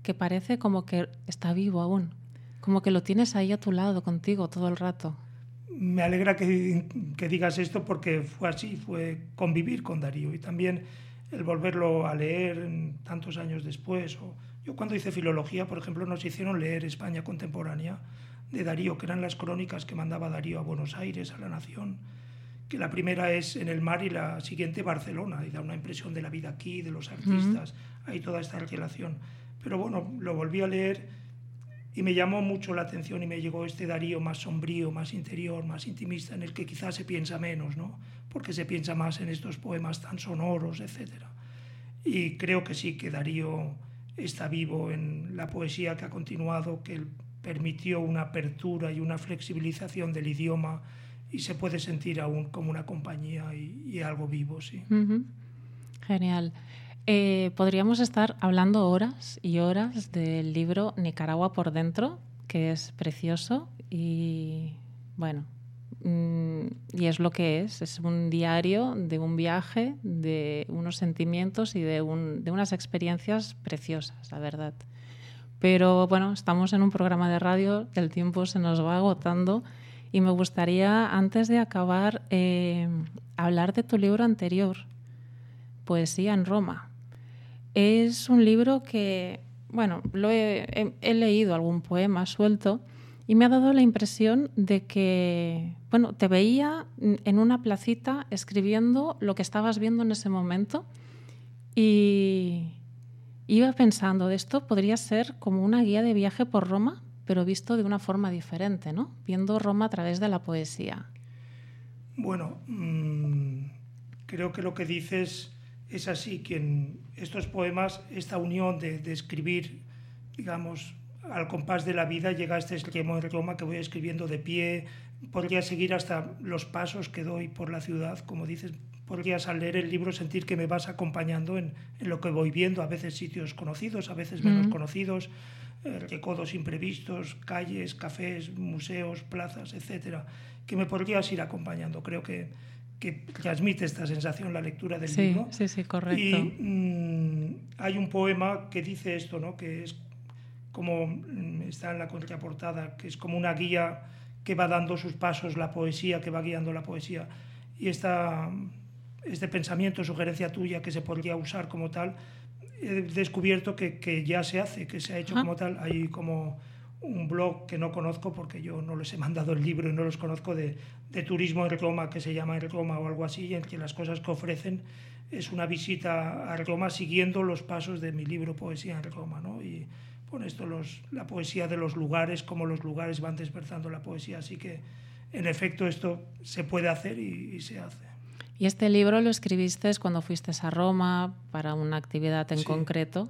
que parece como que está vivo aún, como que lo tienes ahí a tu lado, contigo, todo el rato. Me alegra que, que digas esto porque fue así, fue convivir con Darío y también el volverlo a leer tantos años después. O, yo cuando hice filología, por ejemplo, nos hicieron leer España contemporánea de Darío, que eran las crónicas que mandaba Darío a Buenos Aires, a La Nación, que la primera es En el mar y la siguiente Barcelona, y da una impresión de la vida aquí, de los artistas, uh-huh. Hay toda esta relación. Pero bueno, lo volví a leer y me llamó mucho la atención y me llegó este Darío más sombrío, más interior, más intimista, en el que quizás se piensa menos, ¿no? Porque se piensa más en estos poemas tan sonoros, etcétera. Y creo que sí, que Darío está vivo en la poesía que ha continuado, que permitió una apertura y una flexibilización del idioma y se puede sentir aún como una compañía y, y algo vivo, sí. Uh-huh. Genial. Eh, podríamos estar hablando horas y horas del libro Nicaragua por dentro, que es precioso y, bueno, mmm, y es lo que es. Es un diario de un viaje, de unos sentimientos y de, un, de unas experiencias preciosas, la verdad. Pero, bueno, estamos en un programa de radio, el tiempo se nos va agotando. Y me gustaría, antes de acabar, eh, hablar de tu libro anterior, Poesía en Roma. Es un libro que, bueno, lo he, he, he leído algún poema suelto y me ha dado la impresión de que, bueno, te veía en una placita escribiendo lo que estabas viendo en ese momento y iba pensando, de esto podría ser como una guía de viaje por Roma, pero visto de una forma diferente, ¿no? Viendo Roma a través de la poesía. Bueno, mmm, creo que lo que dices es así, que en estos poemas, esta unión de, de escribir, digamos, al compás de la vida, llega a este extremo de Roma que voy escribiendo de pie, podría seguir hasta los pasos que doy por la ciudad, como dices, podrías al leer el libro sentir que me vas acompañando en, en lo que voy viendo, a veces sitios conocidos, a veces menos mm. conocidos, recodos imprevistos, calles, cafés, museos, plazas, etcétera, que me podrías ir acompañando. Creo que, que transmite esta sensación la lectura del sí, libro. Sí, sí, correcto. Y mmm, hay un poema que dice esto, ¿no? Que es como, está en la contraportada, que es como una guía que va dando sus pasos, la poesía, que va guiando la poesía. Y esta, este pensamiento, sugerencia tuya, que se podría usar como tal, he descubierto que, que ya se hace, que se ha hecho Ajá. como tal. Hay como un blog que no conozco porque yo no les he mandado el libro y no los conozco, de, de turismo en Roma, que se llama en Roma o algo así, y entre las cosas que ofrecen es una visita a Roma siguiendo los pasos de mi libro Poesía en Roma, ¿no? Y pone esto, los, la poesía de los lugares, cómo los lugares van despertando la poesía. Así que, en efecto, esto se puede hacer y, y se hace. Y este libro lo escribiste cuando fuiste a Roma para una actividad en sí. concreto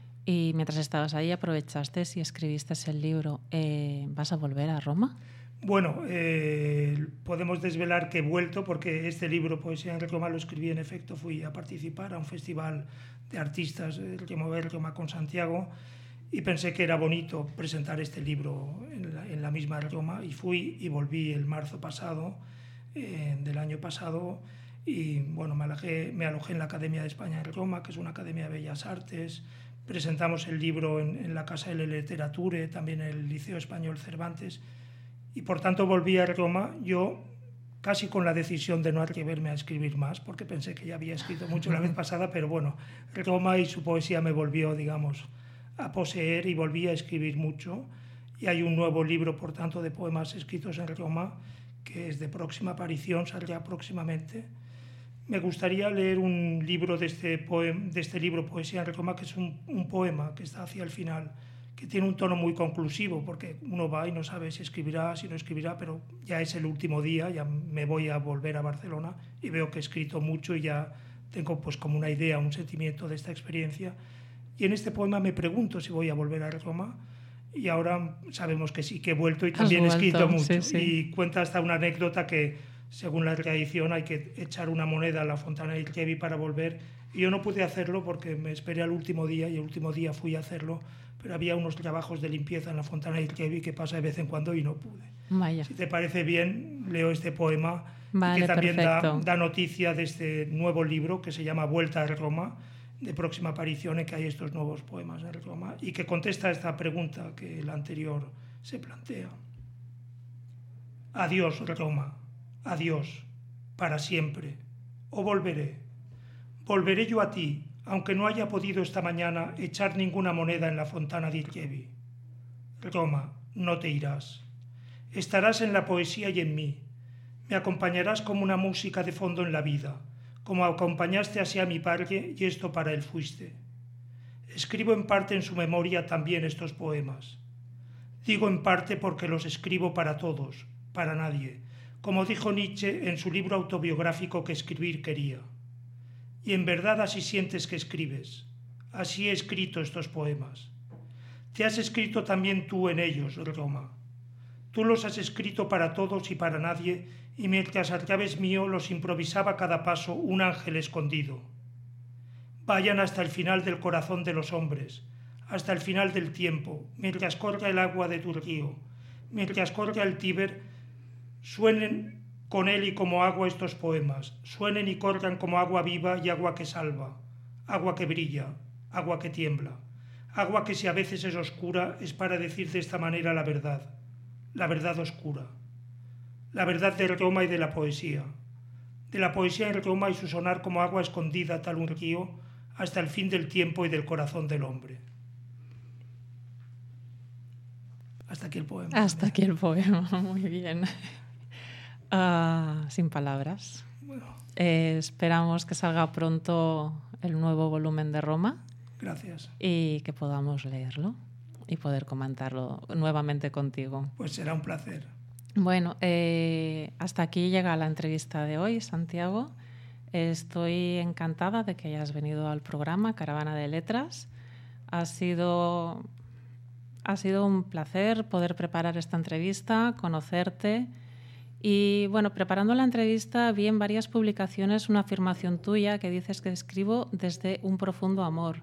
y mientras estabas ahí aprovechaste y escribiste el libro. Eh, ¿Vas a volver a Roma? Bueno, eh, podemos desvelar que he vuelto porque este libro, Poesía en Roma, lo escribí en efecto. Fui a participar a un festival de artistas, el Remover Roma con Santiago, y pensé que era bonito presentar este libro en la, en la misma Roma, y fui y volví el marzo pasado, eh, del año pasado. Y bueno, me alojé, me alojé en la Academia de España en Roma, que es una academia de bellas artes. Presentamos el libro en, en la Casa de la Literatura, también en el Liceo Español Cervantes. Y por tanto volví a Roma, yo casi con la decisión de no atreverme a escribir más, porque pensé que ya había escrito mucho la vez pasada, pero bueno, Roma y su poesía me volvió, digamos, a poseer y volví a escribir mucho. Y hay un nuevo libro, por tanto, de poemas escritos en Roma, que es de próxima aparición, saldrá próximamente. Me gustaría leer un libro de este, poema, de este libro, Poesía en Roma, que es un, un poema que está hacia el final, que tiene un tono muy conclusivo, porque uno va y no sabe si escribirá, si no escribirá, pero ya es el último día, ya me voy a volver a Barcelona y veo que he escrito mucho y ya tengo pues como una idea, un sentimiento de esta experiencia. Y en este poema me pregunto si voy a volver a Roma, y ahora sabemos que sí, que he vuelto y también he escrito mucho. Sí, sí. Y cuenta hasta una anécdota que, según la tradición, hay que echar una moneda a la Fontana di Trevi para volver. Y yo no pude hacerlo porque me esperé al último día, y el último día fui a hacerlo, pero había unos trabajos de limpieza en la Fontana di Trevi que pasa de vez en cuando y no pude. Vaya. Si te parece bien, leo este poema, vale, que también da, perfecto. da noticia de este nuevo libro que se llama Vuelta a Roma, de próxima aparición en que hay estos nuevos poemas de Roma y que contesta esta pregunta que la anterior se plantea. Adiós, Roma, adiós, para siempre, o volveré. Volveré yo a ti, aunque no haya podido esta mañana echar ninguna moneda en la fontana di Llievi. Roma, no te irás. Estarás en la poesía y en mí. Me acompañarás como una música de fondo en la vida, como acompañaste así a mi padre y esto para él fuiste. Escribo en parte en su memoria también estos poemas. Digo en parte porque los escribo para todos, para nadie, como dijo Nietzsche en su libro autobiográfico que escribir quería. Y en verdad así sientes que escribes. Así he escrito estos poemas. Te has escrito también tú en ellos, Roma. Tú los has escrito para todos y para nadie, y mientras a través mío los improvisaba a cada paso un ángel escondido. Vayan hasta el final del corazón de los hombres, hasta el final del tiempo, mientras corra el agua de tu río, mientras corra el Tíber, suenen con él y como agua estos poemas, suenen y corran como agua viva y agua que salva, agua que brilla, agua que tiembla, agua que si a veces es oscura es para decir de esta manera la verdad, la verdad oscura, la verdad de Roma y de la poesía, de la poesía en Roma y su sonar como agua escondida tal un río hasta el fin del tiempo y del corazón del hombre. Hasta aquí el poema. Hasta aquí el poema, muy bien. Uh, sin palabras. Bueno. Eh, esperamos que salga pronto el nuevo volumen de Roma. Gracias. Y que podamos leerlo y poder comentarlo nuevamente contigo. Pues será un placer. Bueno, eh, hasta aquí llega la entrevista de hoy, Santiago. Estoy encantada de que hayas venido al programa Caravana de Letras. Ha sido, ha sido un placer poder preparar esta entrevista, conocerte. Y bueno, preparando la entrevista vi en varias publicaciones una afirmación tuya que dices que escribo desde un profundo amor.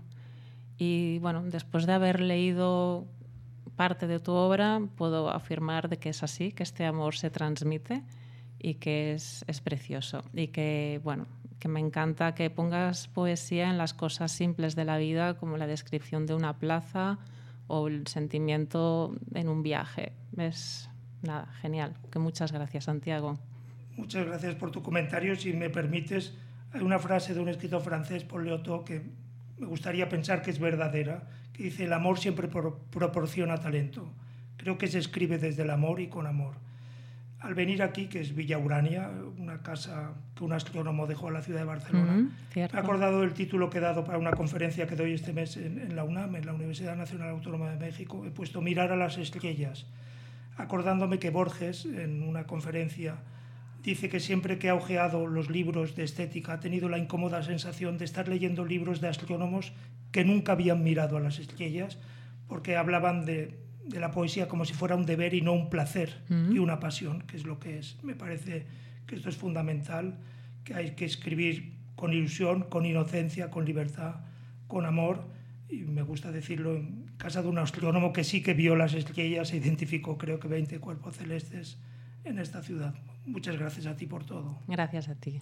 Y bueno, después de haber leído parte de tu obra, puedo afirmar de que es así, que este amor se transmite y que es, es precioso. Y que, bueno, que me encanta que pongas poesía en las cosas simples de la vida, como la descripción de una plaza o el sentimiento en un viaje. Es, nada, genial. Que muchas gracias, Santiago. Muchas gracias por tu comentario. Si me permites, hay una frase de un escritor francés, Paul Léotot, que me gustaría pensar que es verdadera, que dice: el amor siempre pro- proporciona talento. Creo que se escribe desde el amor y con amor. Al venir aquí, que es Villa Urania, una casa que un astrónomo dejó a la ciudad de Barcelona, Mm, me he acordado del título que he dado para una conferencia que doy este mes en, en la UNAM, en la Universidad Nacional Autónoma de México. He puesto Mirar a las estrellas, acordándome que Borges, en una conferencia, dice que siempre que ha hojeado los libros de estética ha tenido la incómoda sensación de estar leyendo libros de astrónomos que nunca habían mirado a las estrellas, porque hablaban de, de la poesía como si fuera un deber y no un placer mm. y una pasión, que es lo que es. Me parece que esto es fundamental, que hay que escribir con ilusión, con inocencia, con libertad, con amor, y me gusta decirlo en casa de un astrónomo que sí que vio las estrellas e identificó, creo que veinte cuerpos celestes en esta ciudad. Muchas gracias a ti por todo. Gracias a ti.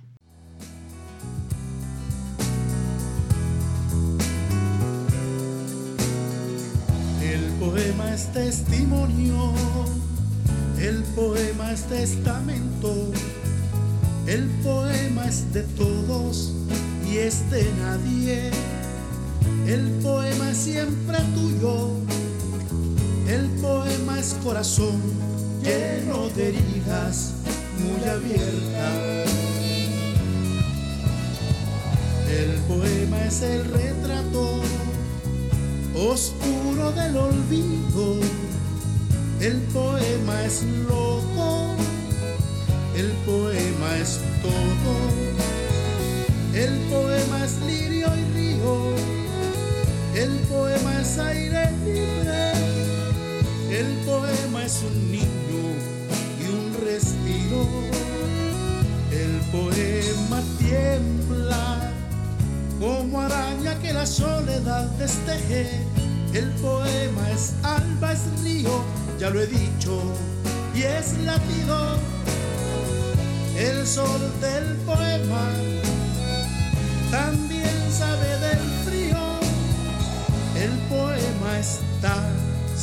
El poema es testimonio, el poema es testamento, el poema es de todos y es de nadie. El poema es siempre tuyo, el poema es corazón lleno de heridas muy abiertas. El poema es el retrato oscuro del olvido. El poema es loco, el poema es todo. El poema es lirio y río, el poema es aire libre. El poema es un niño y un respiro. El poema tiembla como araña que la soledad desteje. El poema es alba, es río, ya lo he dicho, y es latido. El sol del poema también sabe del frío.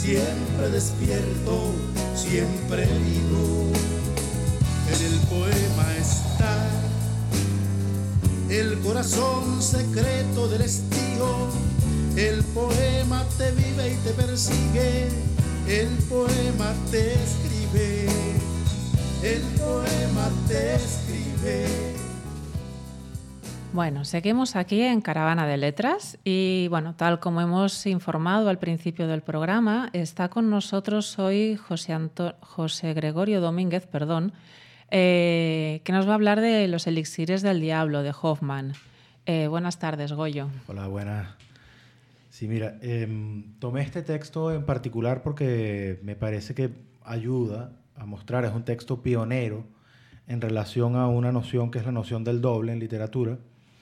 siempre despierto, siempre vivo. En el poema está el corazón secreto del estío. El poema te vive y te persigue. El poema te escribe. El poema te escribe. Bueno, seguimos aquí en Caravana de Letras y, bueno, tal como hemos informado al principio del programa, está con nosotros hoy José, Anto- José Gregorio Domínguez, perdón, eh, que nos va a hablar de Los elixires del diablo, de Hoffman. Eh, buenas tardes, Goyo. Hola, buenas. Sí, mira, eh, tomé este texto en particular porque me parece que ayuda a mostrar, es un texto pionero en relación a una noción que es la noción del doble en literatura.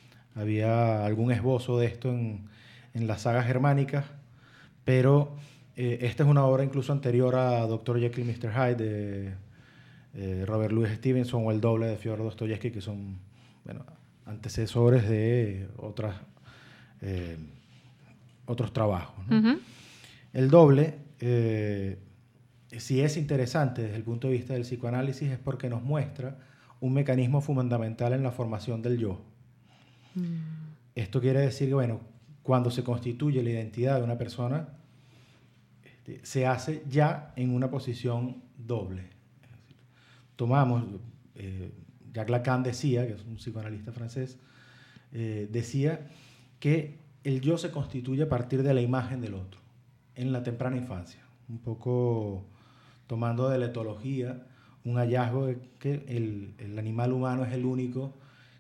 Había algún esbozo de esto en, en las sagas germánicas, pero eh, esta es una obra incluso anterior a doctor Jekyll y mister Hyde de eh, Robert Louis Stevenson o El doble de Fyodor Dostoyevsky, que son, bueno, antecesores de otras, eh, otros trabajos, ¿no? Uh-huh. El doble, eh, si es interesante desde el punto de vista del psicoanálisis, es porque nos muestra un mecanismo fundamental en la formación del yo. Esto quiere decir que, bueno, cuando se constituye la identidad de una persona, este, se hace ya en una posición doble. Tomamos, eh, Jacques Lacan decía, que es un psicoanalista francés, eh, decía que el yo se constituye a partir de la imagen del otro, en la temprana infancia. Un poco tomando de la etología un hallazgo de que el, el animal humano es el único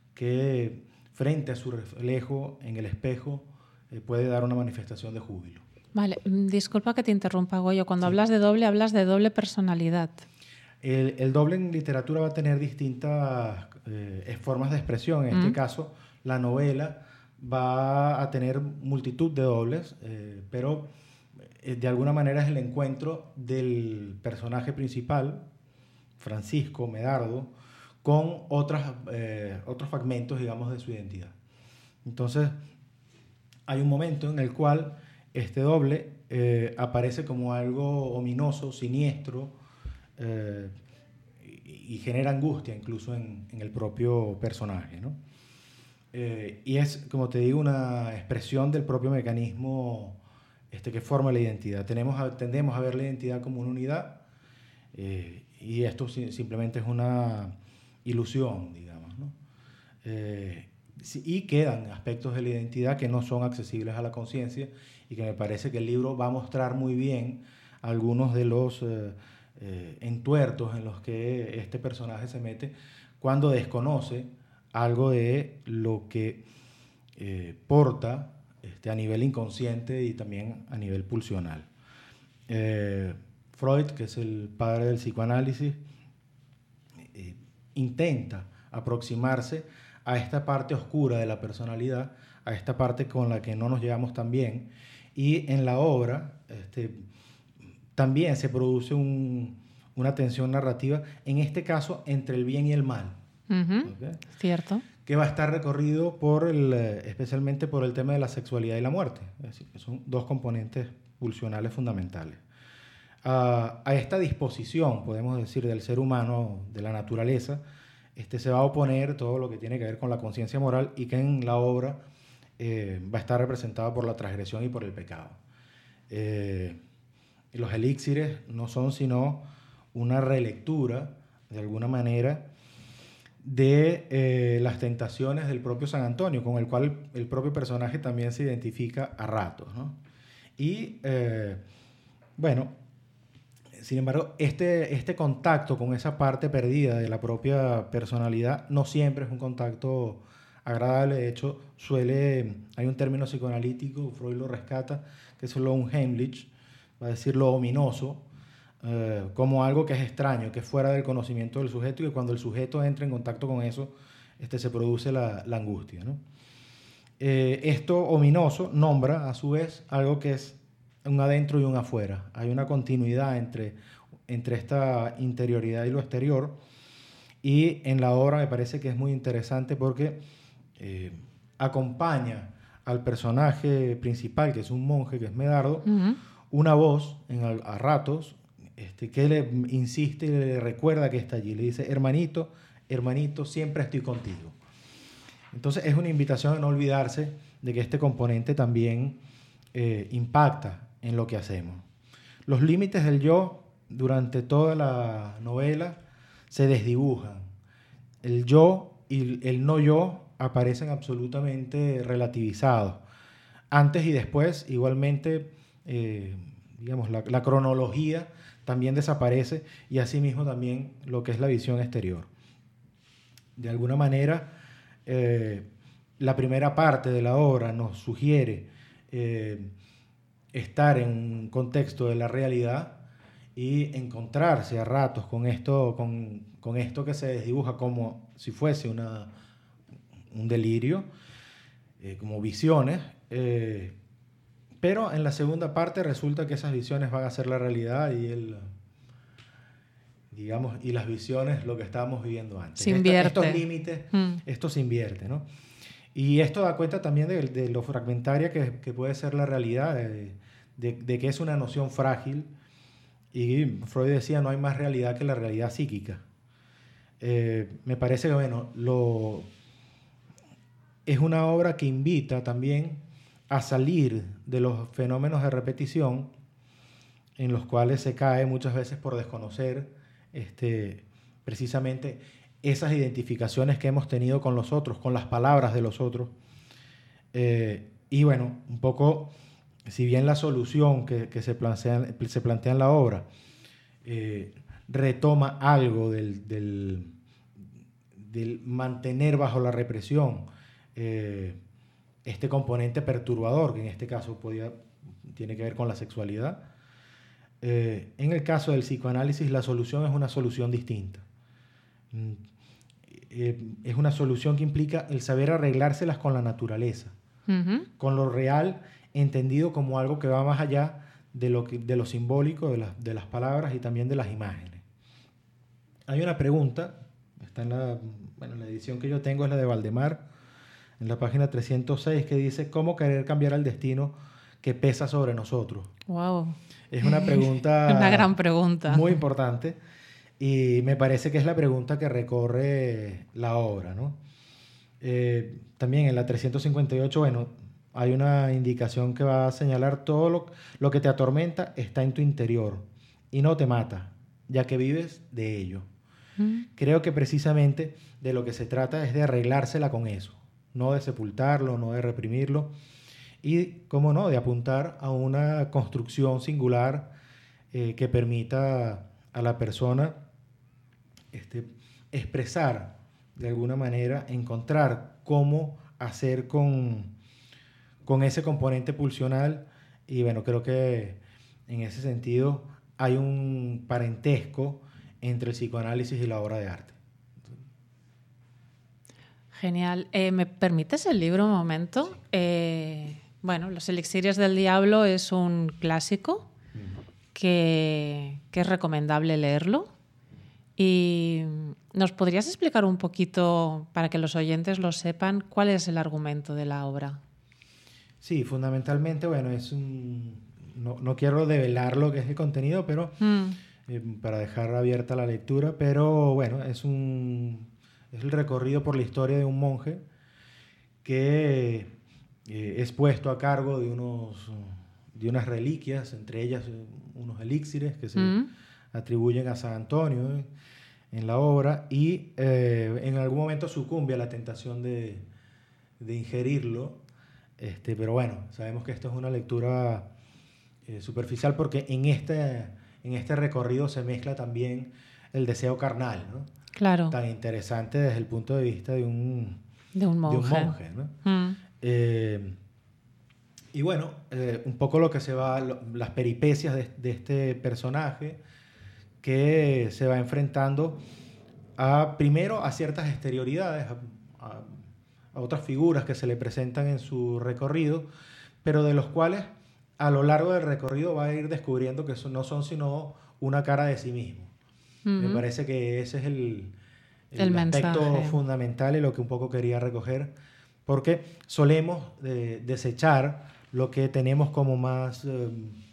que frente a su reflejo en el espejo, eh, puede dar una manifestación de júbilo. Vale, disculpa que te interrumpa, Goyo. Cuando sí. hablas de doble, hablas de doble personalidad. El, el doble en literatura va a tener distintas eh, formas de expresión. En mm. este caso, la novela va a tener multitud de dobles, eh, pero eh, de alguna manera es el encuentro del personaje principal, Francisco Medardo, con otras, eh, otros fragmentos, digamos, de su identidad. Entonces, hay un momento en el cual este doble eh, aparece como algo ominoso, siniestro, eh, y, y genera angustia incluso en, en el propio personaje, ¿no? Eh, y es, como te digo, una expresión del propio mecanismo este, que forma la identidad. Tenemos a, tendemos a ver la identidad como una unidad, eh, y esto si, simplemente es una ilusión, digamos, ¿no? Eh, y quedan aspectos de la identidad que no son accesibles a la conciencia y que me parece que el libro va a mostrar muy bien algunos de los eh, eh, entuertos en los que este personaje se mete cuando desconoce algo de lo que eh, porta este, a nivel inconsciente y también a nivel pulsional. Eh, Freud, que es el padre del psicoanálisis, eh, intenta aproximarse a esta parte oscura de la personalidad, a esta parte con la que no nos llevamos tan bien, y en la obra este, también se produce un, una tensión narrativa, en este caso entre el bien y el mal. Uh-huh. ¿Okay? Cierto. Que va a estar recorrido por el, especialmente por el tema de la sexualidad y la muerte, es decir, que son dos componentes pulsionales fundamentales. Uh, a esta disposición, podemos decir, del ser humano, de la naturaleza, este, se va a oponer todo lo que tiene que ver con la conciencia moral y que en la obra eh, va a estar representado por la transgresión y por el pecado. Eh, los elixires no son sino una relectura, de alguna manera, de eh, las tentaciones del propio San Antonio, con el cual el, el propio personaje también se identifica a ratos, ¿no? Y, eh, bueno, sin embargo, este, este contacto con esa parte perdida de la propia personalidad no siempre es un contacto agradable. De hecho, suele, hay un término psicoanalítico, Freud lo rescata, que es lo unheimlich, va a decir lo ominoso, eh, como algo que es extraño, que es fuera del conocimiento del sujeto, y que cuando el sujeto entra en contacto con eso, este, se produce la, la angustia, ¿no? Eh, esto ominoso nombra, a su vez, algo que es un adentro y un afuera. Hay una continuidad entre, entre esta interioridad y lo exterior, y en la obra me parece que es muy interesante porque eh, acompaña al personaje principal, que es un monje, que es Medardo, uh-huh. una voz en, a ratos este, que le insiste y le recuerda que está allí. Le dice, hermanito, hermanito, siempre estoy contigo. Entonces es una invitación a no olvidarse de que este componente también eh, impacta en lo que hacemos. Los límites del yo durante toda la novela se desdibujan. El yo y el no yo aparecen absolutamente relativizados. Antes y después, igualmente, eh, digamos, la, la cronología también desaparece y asimismo también lo que es la visión exterior. De alguna manera, eh, la primera parte de la obra nos sugiere eh, estar en un contexto de la realidad y encontrarse a ratos con esto, con, con esto que se desdibuja como si fuese una, un delirio, eh, como visiones, eh, pero en la segunda parte resulta que esas visiones van a ser la realidad y el, digamos, y las visiones lo que estábamos viviendo antes. Se invierte. Esto, estos límites, mm. esto se invierte, ¿no? Y esto da cuenta también de, de lo fragmentaria que, que puede ser la realidad, de, de, de que es una noción frágil. Y Freud decía, no hay más realidad que la realidad psíquica. Eh, me parece que, bueno, lo, es una obra que invita también a salir de los fenómenos de repetición en los cuales se cae muchas veces por desconocer este, precisamente esas identificaciones que hemos tenido con los otros, con las palabras de los otros. Eh, y bueno, un poco... Si bien la solución que, que se, plantea, se plantea en la obra eh, retoma algo del, del, del mantener bajo la represión eh, este componente perturbador, que en este caso podía, tiene que ver con la sexualidad, eh, en el caso del psicoanálisis la solución es una solución distinta. Eh, es una solución que implica el saber arreglárselas con la naturaleza, uh-huh. con lo real, entendido como algo que va más allá de lo, que, de lo simbólico, de, la, de las palabras y también de las imágenes. Hay una pregunta, está en la, bueno, la edición que yo tengo es la de Valdemar, en la página trescientos seis, que dice, ¿cómo querer cambiar el destino que pesa sobre nosotros? Wow. Es una pregunta... una gran pregunta. Muy importante, y me parece que es la pregunta que recorre la obra, ¿no? Eh, también en la trescientos cincuenta y ocho, bueno, hay una indicación que va a señalar todo lo, lo que te atormenta está en tu interior y no te mata, ya que vives de ello. Mm. Creo que precisamente de lo que se trata es de arreglársela con eso, no de sepultarlo, no de reprimirlo y, cómo no, de apuntar a una construcción singular eh, que permita a la persona este, expresar de alguna manera, encontrar cómo hacer con... con ese componente pulsional y bueno, creo que en ese sentido hay un parentesco entre el psicoanálisis y la obra de arte. Genial. Eh, ¿Me permites el libro un momento? Sí. Eh, bueno, Los elixires del diablo es un clásico uh-huh. que, que es recomendable leerlo. Y ¿nos podrías explicar un poquito, para que los oyentes lo sepan, cuál es el argumento de la obra? Sí, fundamentalmente, bueno, es un... No, no quiero develar lo que es el contenido, pero mm. eh, para dejar abierta la lectura, pero bueno, es un... es el recorrido por la historia de un monje que eh, es puesto a cargo de unos de unas reliquias, entre ellas unos elixires que se mm. atribuyen a San Antonio eh, en la obra, y eh, en algún momento sucumbe a la tentación de, de ingerirlo. Este, pero bueno, sabemos que esto es una lectura eh, superficial porque en este, en este recorrido se mezcla también el deseo carnal, ¿no? Claro. Tan interesante desde el punto de vista de un, de un monje. De un monje, ¿no? Mm. Eh, y bueno, eh, un poco lo que se va, lo, las peripecias de, de este personaje que se va enfrentando a, primero a ciertas exterioridades, a, a a otras figuras que se le presentan en su recorrido, pero de los cuales a lo largo del recorrido va a ir descubriendo que son, no son sino una cara de sí mismo. Uh-huh. Me parece que ese es el, el, el aspecto mensaje fundamental y lo que un poco quería recoger, porque solemos eh, desechar lo que tenemos como más eh,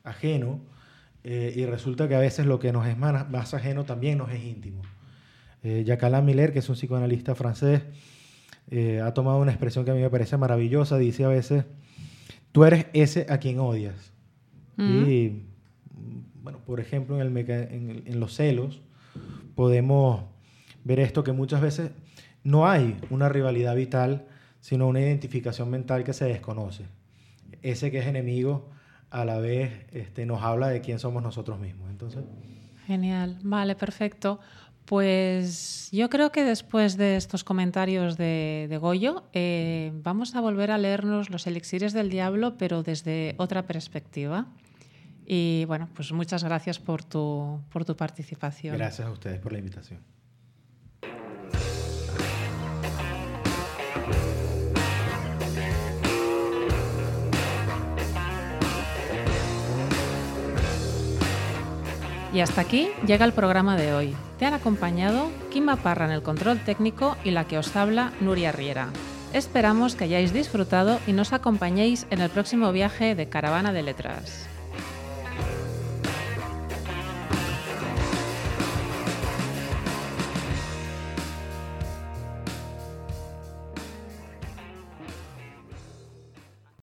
ajeno, eh, y resulta que a veces lo que nos es más, más ajeno también nos es íntimo. Eh, Jacques Alain Miller, que es un psicoanalista francés, eh, ha tomado una expresión que a mí me parece maravillosa. Dice a veces, tú eres ese a quien odias. Mm-hmm. Y, bueno, por ejemplo, en, el meca- en, el, en los celos podemos ver esto, que muchas veces no hay una rivalidad vital, sino una identificación mental que se desconoce. Ese que es enemigo a la vez este, nos habla de quién somos nosotros mismos. Entonces... Genial, vale, perfecto. Pues yo creo que después de estos comentarios de, de Goyo, eh, vamos a volver a leernos Los elixires del diablo, pero desde otra perspectiva. Y bueno, pues muchas gracias por tu, por tu participación. Gracias a ustedes por la invitación. Y hasta aquí llega el programa de hoy. Te han acompañado Quima Parra en el control técnico y la que os habla, Nuria Riera. Esperamos que hayáis disfrutado y nos acompañéis en el próximo viaje de Caravana de Letras.